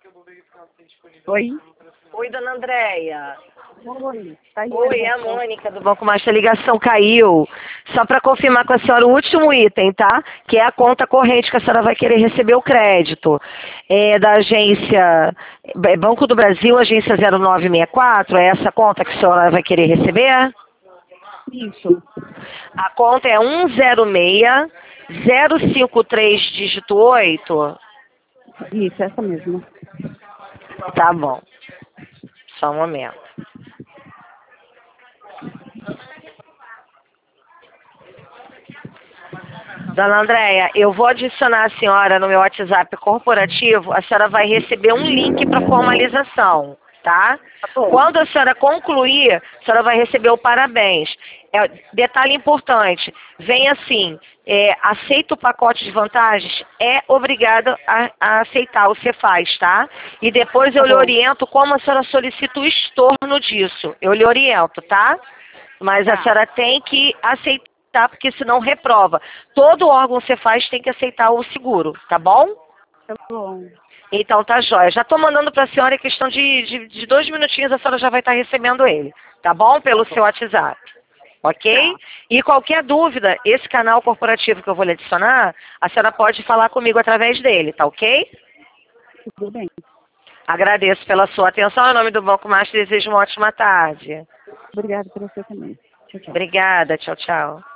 Oi? Oi, dona Andréia. Oi, tá aí. Oi, é a Mônica do Banco Master. A ligação caiu. Só para confirmar com a senhora o último item, tá? Que é a conta corrente que a senhora vai querer receber o crédito. É da agência Banco do Brasil, agência 0964. É essa conta que a senhora vai querer receber? Isso, A conta é 106053 dígito 8. isso, essa mesmo. Tá bom. Só um momento. Dona Andréia, eu vou adicionar a senhora no meu WhatsApp corporativo. A senhora vai receber um link para formalização, tá? Tá bom. Quando a senhora concluir, a senhora vai receber o parabéns. Detalhe importante, vem assim, aceita o pacote de vantagens, é obrigada a aceitar o Cefaz, tá? E depois eu Tá lhe bom. oriento como a senhora solicita o estorno disso. Eu lhe oriento, tá? Mas a Tá. senhora tem que aceitar, porque senão reprova. Todo órgão Cefaz tem que aceitar o seguro, tá bom? Tá bom. Então tá jóia. Já tô mandando para a senhora em questão de 2 minutinhos, a senhora já vai estar recebendo ele, tá bom? Pelo seu WhatsApp. Ok? Tá. E qualquer dúvida, esse canal corporativo que eu vou lhe adicionar, a senhora pode falar comigo através dele, tá ok? Tudo bem. Agradeço pela sua atenção. Em nome do Banco Master, desejo uma ótima tarde. Obrigada por você também. Tchau, tchau. Obrigada. Tchau, tchau.